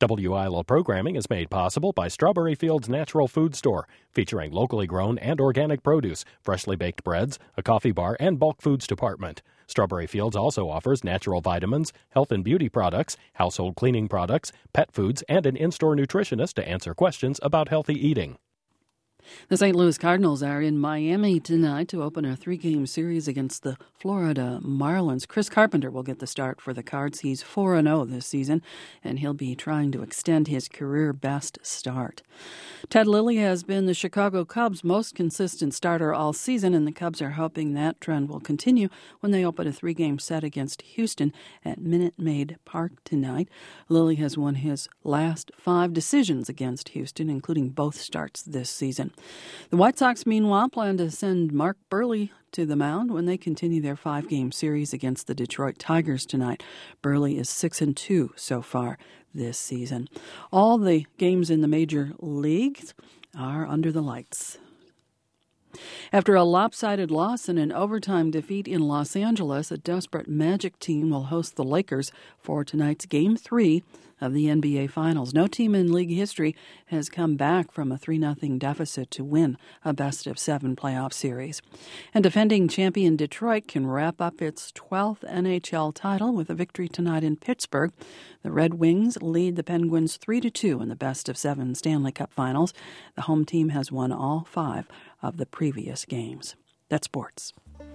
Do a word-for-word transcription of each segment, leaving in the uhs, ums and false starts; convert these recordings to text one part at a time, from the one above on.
W I L O programming is made possible by Strawberry Fields Natural Food Store, featuring locally grown and organic produce, freshly baked breads, a coffee bar, and bulk foods department. Strawberry Fields also offers natural vitamins, health and beauty products, household cleaning products, pet foods, and an in-store nutritionist to answer questions about healthy eating. The Saint Louis Cardinals are in Miami tonight to open a three-game series against the Florida Marlins. Chris Carpenter will get the start for the Cards. He's four and oh this season, and he'll be trying to extend his career-best start. Ted Lilly has been the Chicago Cubs' most consistent starter all season, and the Cubs are hoping that trend will continue when they open a three-game set against Houston at Minute Maid Park tonight. Lilly has won his last five decisions against Houston, including both starts this season. The White Sox, meanwhile, plan to send Mark Buehrle to the mound when they continue their five-game series against the Detroit Tigers tonight. Buehrle is six and two so far this season. All the games in the major leagues are under the lights. After a lopsided loss and an overtime defeat in Los Angeles, a desperate Magic team will host the Lakers for tonight's Game three of the N B A Finals. No team in league history has come back from a three nothing deficit to win a best-of-seven playoff series. And defending champion Detroit can wrap up its twelfth N H L title with a victory tonight in Pittsburgh. The Red Wings lead the Penguins three to two in the best-of-seven Stanley Cup Finals. The home team has won all five of the previous games. That's sports.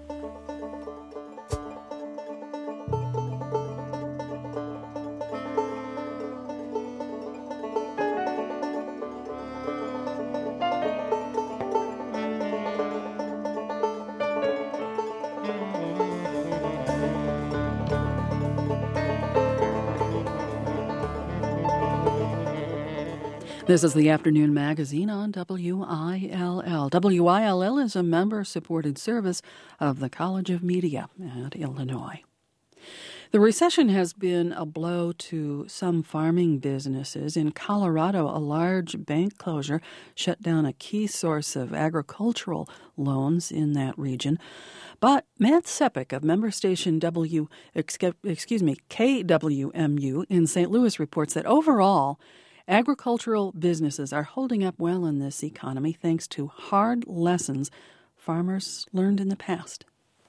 This is the Afternoon Magazine on W I L L. W I L L is a member-supported service of the College of Media at Illinois. The recession has been a blow to some farming businesses. In Colorado, a large bank closure shut down a key source of agricultural loans in that region. But Matt Sepik of member station W, excuse me, K W M U in Saint Louis reports that overall, agricultural businesses are holding up well in this economy thanks to hard lessons farmers learned in the past.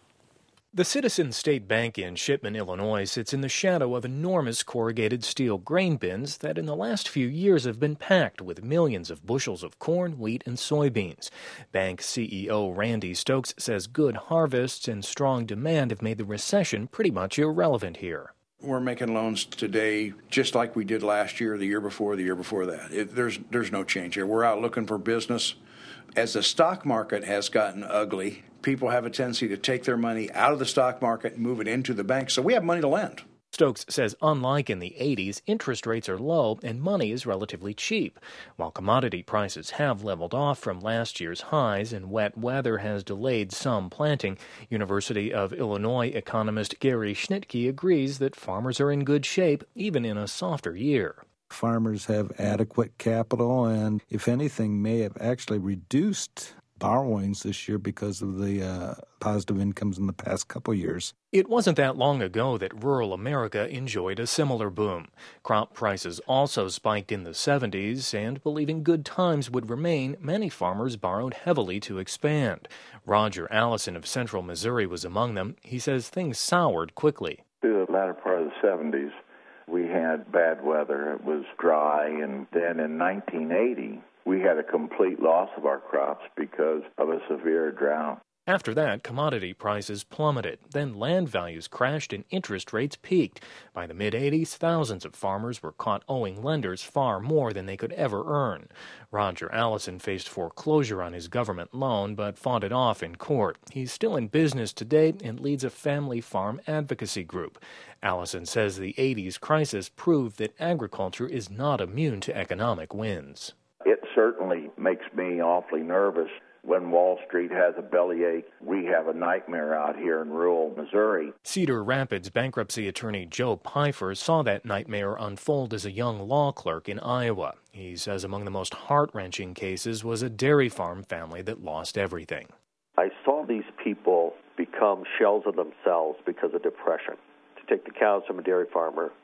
The Citizens State Bank in Shipman, Illinois, sits in the shadow of enormous corrugated steel grain bins that in the last few years have been packed with millions of bushels of corn, wheat, and soybeans. Bank C E O Randy Stokes says good harvests and strong demand have made the recession pretty much irrelevant here. We're making loans today just like we did last year, the year before, the year before that. It, there's there's no change here. We're out looking for business. As the stock market has gotten ugly, people have a tendency to take their money out of the stock market and move it into the bank, so we have money to lend. Stokes says unlike in the eighties, interest rates are low and money is relatively cheap. While commodity prices have leveled off from last year's highs and wet weather has delayed some planting, University of Illinois economist Gary Schnitke agrees that farmers are in good shape even in a softer year. Farmers have adequate capital and, if anything, may have actually reduced borrowings this year because of the uh, positive incomes in the past couple years. It wasn't that long ago that rural America enjoyed a similar boom. Crop prices also spiked in the seventies, and believing good times would remain, many farmers borrowed heavily to expand. Roger Allison of Central Missouri was among them. He says things soured quickly. Through the latter part of the seventies, we had bad weather. It was dry, and then in nineteen eighty, we had a complete loss of our crops because of a severe drought. After that, commodity prices plummeted. Then land values crashed and interest rates peaked. By the mid-eighties, thousands of farmers were caught owing lenders far more than they could ever earn. Roger Allison faced foreclosure on his government loan, but fought it off in court. He's still in business today and leads a family farm advocacy group. Allison says the eighties crisis proved that agriculture is not immune to economic winds. It certainly makes me awfully nervous. When Wall Street has a bellyache, we have a nightmare out here in rural Missouri. Cedar Rapids bankruptcy attorney Joe Pfeiffer saw that nightmare unfold as a young law clerk in Iowa. He says among the most heart-wrenching cases was a dairy farm family that lost everything. I saw these people become shells of themselves because of depression. To take the cows from a dairy farmer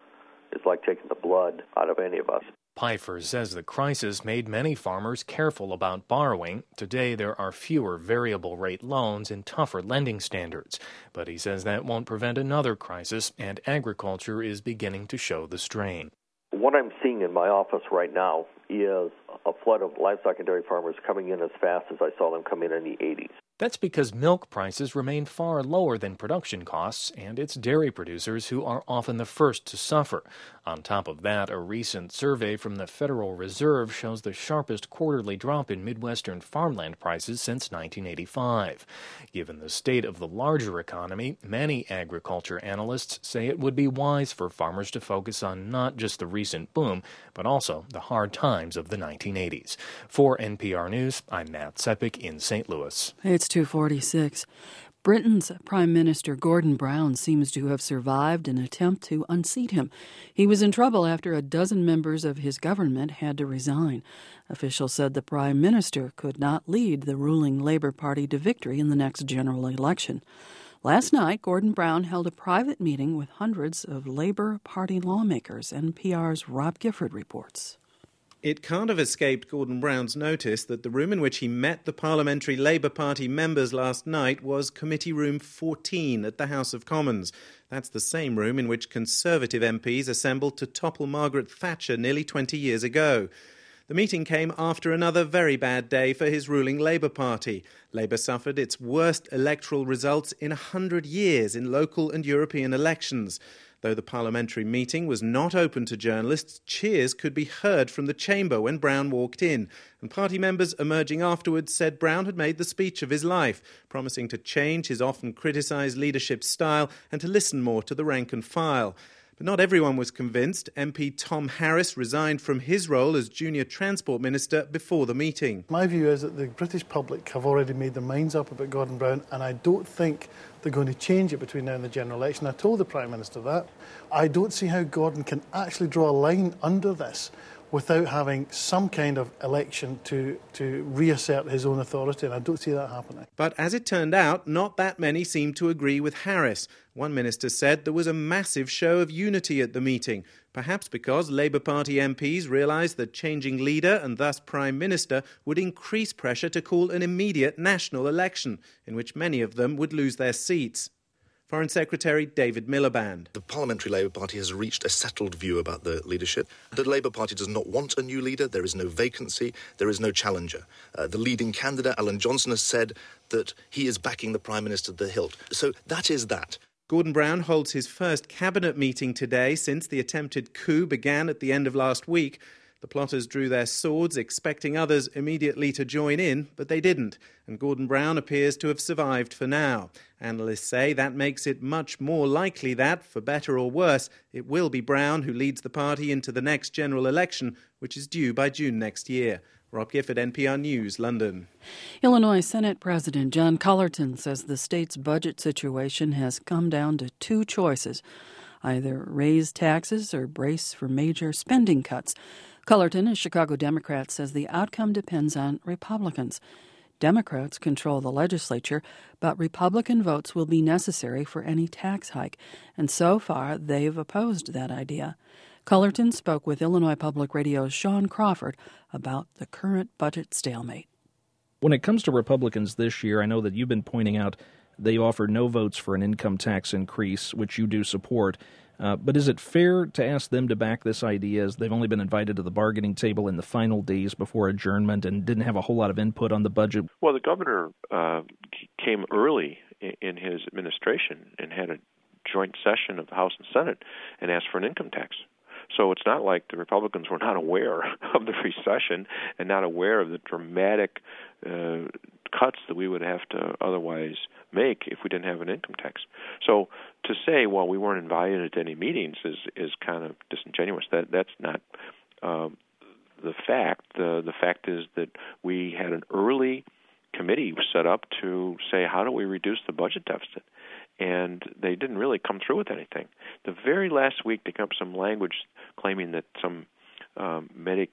is like taking the blood out of any of us. Pfeiffer says the crisis made many farmers careful about borrowing. Today, there are fewer variable rate loans and tougher lending standards. But he says that won't prevent another crisis, and agriculture is beginning to show the strain. What I'm seeing in my office right now is a flood of livestock and dairy farmers coming in as fast as I saw them come in in the eighties. That's because milk prices remain far lower than production costs, and it's dairy producers who are often the first to suffer. On top of that, a recent survey from the Federal Reserve shows the sharpest quarterly drop in Midwestern farmland prices since nineteen eighty-five. Given the state of the larger economy, many agriculture analysts say it would be wise for farmers to focus on not just the recent boom, but also the hard times of the nineteen eighties. For N P R News, I'm Matt Sepik in Saint Louis. It's two forty-six. Britain's Prime Minister Gordon Brown seems to have survived an attempt to unseat him. He was in trouble after a dozen members of his government had to resign. Officials said the Prime Minister could not lead the ruling Labour Party to victory in the next general election. Last night, Gordon Brown held a private meeting with hundreds of Labour Party lawmakers. N P R's Rob Gifford reports. It can't have escaped Gordon Brown's notice that the room in which he met the Parliamentary Labour Party members last night was Committee Room fourteen at the House of Commons. That's the same room in which Conservative M Ps assembled to topple Margaret Thatcher nearly twenty years ago. The meeting came after another very bad day for his ruling Labour Party. Labour suffered its worst electoral results in a hundred years in local and European elections. Though the parliamentary meeting was not open to journalists, cheers could be heard from the chamber when Brown walked in. And party members emerging afterwards said Brown had made the speech of his life, promising to change his often criticised leadership style and to listen more to the rank and file. But not everyone was convinced. M P Tom Harris resigned from his role as Junior Transport Minister before the meeting. My view is that the British public have already made their minds up about Gordon Brown, and I don't think they're going to change it between now and the general election. I told the Prime Minister that. I don't see how Gordon can actually draw a line under this without having some kind of election to, to reassert his own authority, and I don't see that happening. But as it turned out, not that many seemed to agree with Harris. One minister said there was a massive show of unity at the meeting, perhaps because Labour Party M Ps realised that changing leader and thus Prime Minister would increase pressure to call an immediate national election, in which many of them would lose their seats. Foreign Secretary David Miliband. The Parliamentary Labour Party has reached a settled view about the leadership. The Labour Party does not want a new leader. There is no vacancy. There is no challenger. Uh, the leading candidate, Alan Johnson, has said that he is backing the Prime Minister to the hilt. So that is that. Gordon Brown holds his first cabinet meeting today since the attempted coup began at the end of last week. The plotters drew their swords, expecting others immediately to join in, but they didn't, and Gordon Brown appears to have survived for now. Analysts say that makes it much more likely that, for better or worse, it will be Brown who leads the party into the next general election, which is due by June next year. Rob Gifford, N P R News, London. Illinois Senate President John Cullerton says the state's budget situation has come down to two choices: either raise taxes or brace for major spending cuts. Cullerton, a Chicago Democrat, says the outcome depends on Republicans. Democrats control the legislature, but Republican votes will be necessary for any tax hike, and so far they've opposed that idea. Cullerton spoke with Illinois Public Radio's Sean Crawford about the current budget stalemate. When it comes to Republicans this year, I know that you've been pointing out they offer no votes for an income tax increase, which you do support. Uh, but is it fair to ask them to back this idea, as they've only been invited to the bargaining table in the final days before adjournment and didn't have a whole lot of input on the budget? Well, the governor uh, came early in his administration and had a joint session of the House and Senate and asked for an income tax. So it's not like the Republicans were not aware of the recession and not aware of the dramatic uh, cuts that we would have to otherwise make if we didn't have an income tax. So to say, well, we weren't invited to any meetings is, is kind of disingenuous. That that's not um, the fact. The the fact is that we had an early committee set up to say, how do we reduce the budget deficit? And they didn't really come through with anything. The very last week, they came up with some language claiming that some um,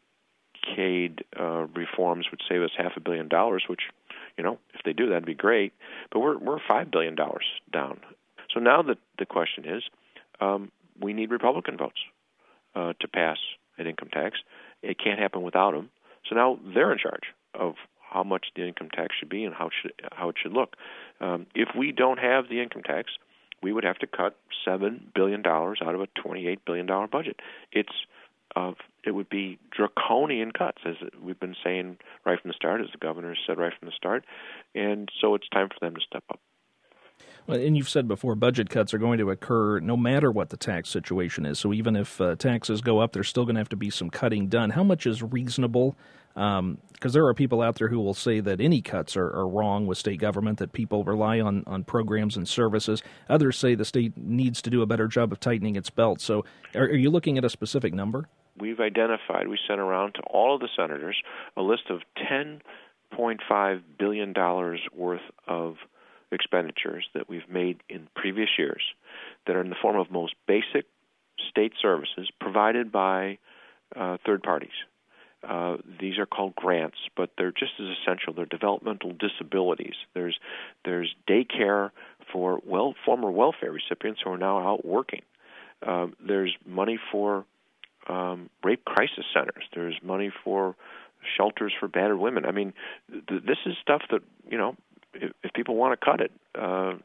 Medicaid uh, reforms would save us half a billion dollars, which, you know, if they do, that'd be great. But we're we're five billion dollars down. So now the the question is, um, we need Republican votes. uh, to pass an income tax. It can't happen without them. So now they're in charge of how much the income tax should be and how it should, how it should look. Um, if we don't have the income tax, we would have to cut seven billion dollars out of a twenty-eight billion dollars budget. It's uh, it would be draconian cuts, as we've been saying right from the start, as the governor said right from the start, and so it's time for them to step up. Well, and you've said before, budget cuts are going to occur no matter what the tax situation is. So even if uh, taxes go up, there's still going to have to be some cutting done. How much is reasonable? Because um, there are people out there who will say that any cuts are, are wrong with state government, that people rely on, on programs and services. Others say the state needs to do a better job of tightening its belt. So are, are you looking at a specific number? We've identified, we sent around to all of the senators a list of ten point five billion dollars worth of expenditures that we've made in previous years that are in the form of most basic state services provided by uh, third parties. Uh, these are called grants, but they're just as essential. They're developmental disabilities. There's there's daycare for well former welfare recipients who are now out working. Uh, there's money for um, rape crisis centers. There's money for shelters for battered women. I mean, th- this is stuff that, you know, if, if people want to cut it, uh,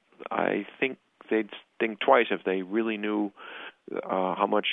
I think they'd think twice if they really knew uh, how much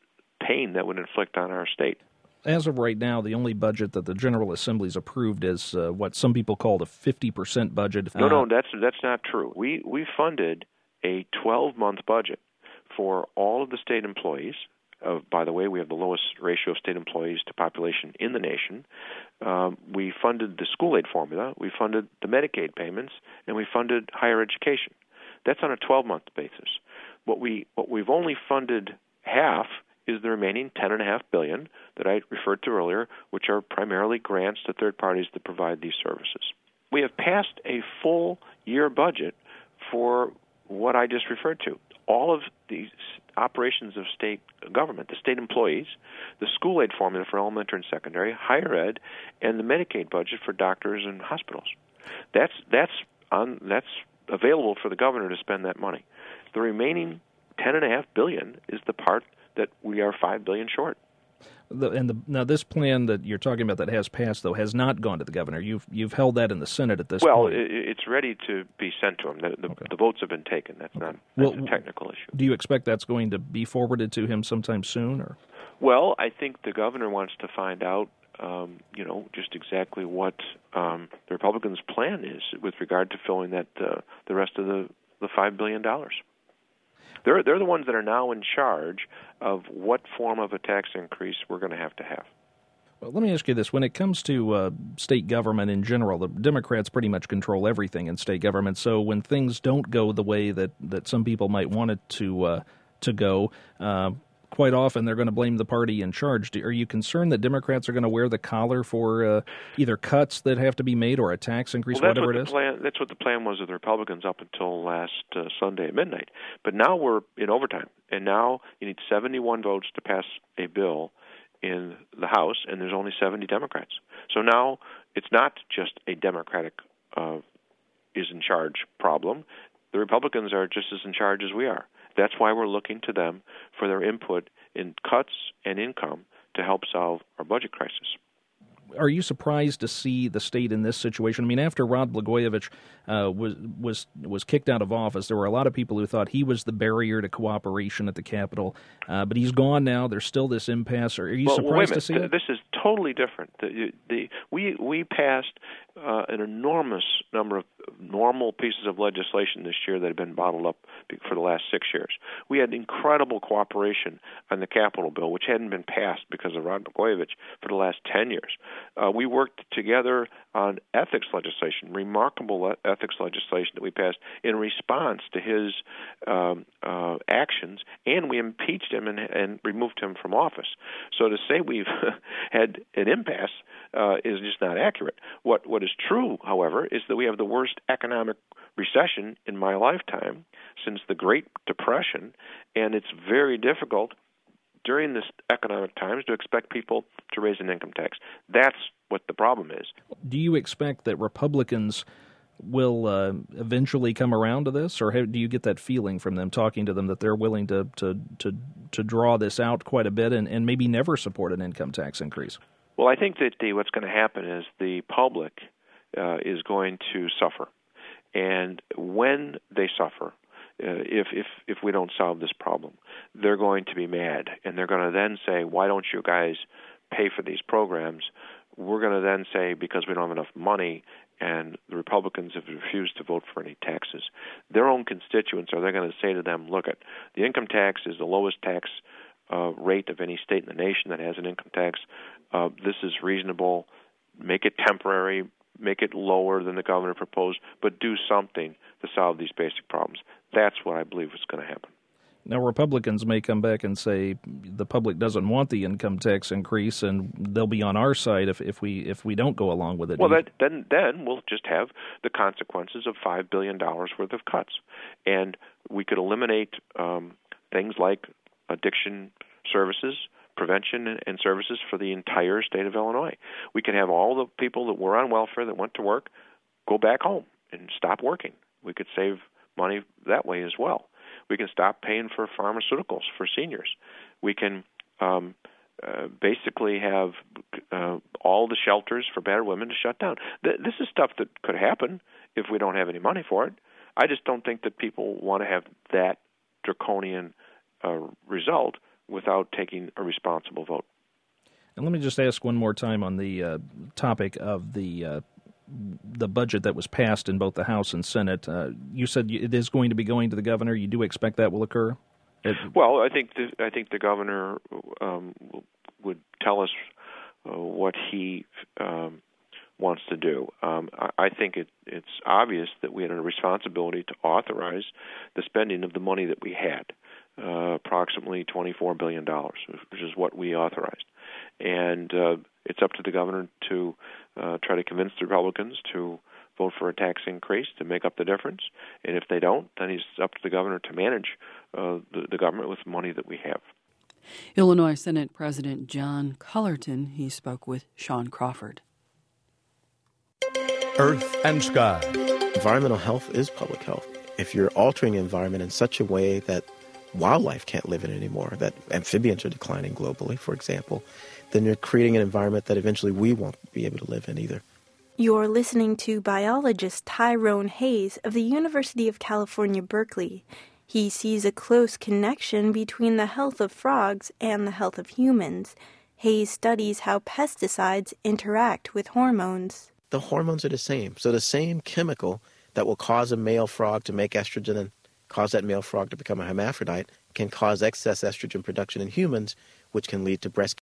pain that would inflict on our state. As of right now, the only budget that the General Assembly's approved is uh, what some people call the fifty percent budget. No, uh, no, that's that's not true. We we funded a twelve-month budget for all of the state employees. Uh, by the way, we have the lowest ratio of state employees to population in the nation. Um, we funded the school aid formula, we funded the Medicaid payments, and we funded higher education. That's on a twelve-month basis. What we what we've only funded half is the remaining ten point five billion dollars that I referred to earlier, which are primarily grants to third parties that provide these services. We have passed a full year budget for what I just referred to. All of these operations of state government, the state employees, the school aid formula for elementary and secondary, higher ed, and the Medicaid budget for doctors and hospitals. That's that's on that's available for the governor to spend that money. The remaining ten and a half billion is the part that we are five billion short. The, and the, now this plan that you're talking about that has passed, though, has not gone to the governor. You've you've held that in the Senate at this well, point. Well, it, it's ready to be sent to him. The, the, okay. the votes have been taken. That's okay. not that's well, a technical issue. Do you expect that's going to be forwarded to him sometime soon? Or? Well, I think the governor wants to find out, um, you know, just exactly what um, the Republicans' plan is with regard to filling that uh, the rest of the, the five billion dollars. They're they're the ones that are now in charge of what form of a tax increase we're going to have to have. Well, let me ask you this. When it comes to uh, state government in general, the Democrats pretty much control everything in state government. So when things don't go the way that, that some people might want it to, uh, to go, uh, quite often they're going to blame the party in charge. Are you concerned that Democrats are going to wear the collar for uh, either cuts that have to be made or a tax increase, well, whatever what it is? Plan, that's what the plan was of the Republicans up until last uh, Sunday at midnight. But now we're in overtime, and now you need seventy-one votes to pass a bill in the House, and there's only seventy Democrats. So now it's not just a Democratic uh, is in charge problem. The Republicans are just as in charge as we are. That's why we're looking to them for their input in cuts and income to help solve our budget crisis. Are you surprised to see the state in this situation? I mean, after Rod Blagojevich uh, was was was kicked out of office, there were a lot of people who thought he was the barrier to cooperation at the Capitol. Uh, but he's gone now. There's still this impasse. Are you well, surprised well, wait a minute. to see it? This is totally different. The, the, we we passed uh, an enormous number of normal pieces of legislation this year that have been bottled up for the last six years. We had incredible cooperation on the Capitol bill, which hadn't been passed because of Rod Blagojevich for the last ten years. Uh, we worked together on ethics legislation, remarkable le- ethics legislation that we passed in response to his um, uh, actions, and we impeached him and, and removed him from office. So to say we've had an impasse uh, is just not accurate. What what is true, however, is that we have the worst economic recession in my lifetime since the Great Depression, and it's very difficult during this economic times to expect people to raise an income tax. That's what the problem is. Do you expect that Republicans will uh, eventually come around to this, or how, do you get that feeling from them talking to them that they're willing to to to, to draw this out quite a bit and, and maybe never support an income tax increase? Well, I think that the, what's going to happen is the public uh, is going to suffer, and when they suffer, uh, if if if we don't solve this problem, they're going to be mad, and they're going to then say, "Why don't you guys pay for these programs?" We're going to then say, because we don't have enough money, and the Republicans have refused to vote for any taxes. Their own constituents are they're going to say to them, look, at the income tax is the lowest tax uh, rate of any state in the nation that has an income tax. Uh, this is reasonable. Make it temporary. Make it lower than the governor proposed, but do something to solve these basic problems. That's what I believe is going to happen. Now, Republicans may come back and say the public doesn't want the income tax increase, and they'll be on our side if, if we if we don't go along with it. Well, that, then then we'll just have the consequences of five billion dollars worth of cuts, and we could eliminate um, things like addiction services, prevention, and services for the entire state of Illinois. We could have all the people that were on welfare that went to work go back home and stop working. We could save money that way as well. We can stop paying for pharmaceuticals for seniors. We can um, uh, basically have uh, all the shelters for battered women to shut down. Th- this is stuff that could happen if we don't have any money for it. I just don't think that people want to have that draconian uh, result without taking a responsible vote. And let me just ask one more time on the uh, topic of the uh, the budget that was passed in both the House and Senate. Uh, you said it is going to be going to the governor. You do expect that will occur? It, well, I think the, I think the governor um, would tell us uh, what he um, wants to do. Um, I, I think it, it's obvious that we had a responsibility to authorize the spending of the money that we had, uh, approximately twenty-four billion dollars, which is what we authorized. And uh, it's up to the governor to uh, try to convince the Republicans to vote for a tax increase to make up the difference. And if they don't, then it's up to the governor to manage uh, the, the government with money that we have. Illinois Senate President John Cullerton, he spoke with Sean Crawford. Earth and Sky. Environmental health is public health. If you're altering the environment in such a way that wildlife can't live in it anymore, that amphibians are declining globally, for example, then you're creating an environment that eventually we won't be able to live in either. You're listening to biologist Tyrone Hayes of the University of California, Berkeley. He sees a close connection between the health of frogs and the health of humans. Hayes studies how pesticides interact with hormones. The hormones are the same. So the same chemical that will cause a male frog to make estrogen and cause that male frog to become a hermaphrodite can cause excess estrogen production in humans, which can lead to breast